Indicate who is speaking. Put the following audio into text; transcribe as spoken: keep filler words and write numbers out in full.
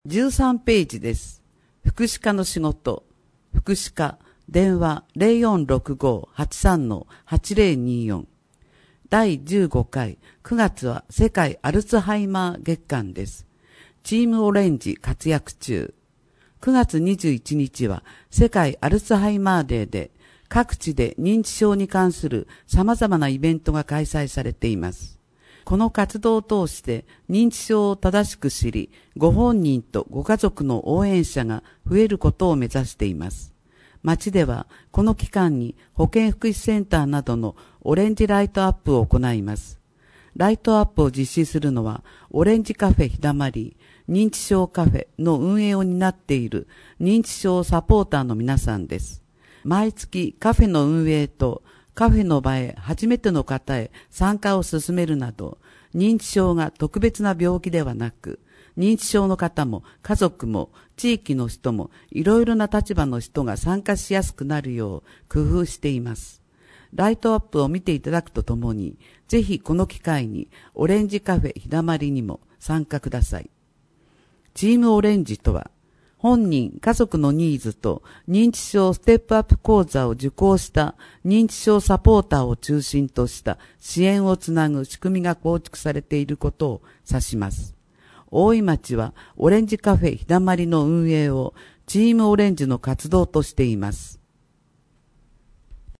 Speaker 1: じゅうさんページです。福祉課の仕事。福祉課、電話 ゼロよんろくご はちさん はちゼロによん。だいじゅうごかい、くがつは世界アルツハイマー月間です。チームオレンジ活躍中。くがつにじゅういちにちは世界アルツハイマーデーで、各地で認知症に関する様々なイベントが開催されています。この活動を通して認知症を正しく知り、ご本人とご家族の応援者が増えることを目指しています。町ではこの期間に保健福祉センターなどのオレンジライトアップを行います。ライトアップを実施するのはオレンジカフェひだまり、認知症カフェの運営を担っている認知症サポーターの皆さんです。毎月カフェの運営とカフェの場へ初めての方へ参加を進めるなど、認知症が特別な病気ではなく、認知症の方も家族も地域の人もいろいろな立場の人が参加しやすくなるよう工夫しています。ライトアップを見ていただくとともに、ぜひこの機会にオレンジカフェひだまりにも参加ください。チームオレンジとは、本人、家族のニーズと認知症ステップアップ講座を受講した認知症サポーターを中心とした支援をつなぐ仕組みが構築されていることを指します。大井町はオレンジカフェひだまりの運営をチームオレンジの活動としています。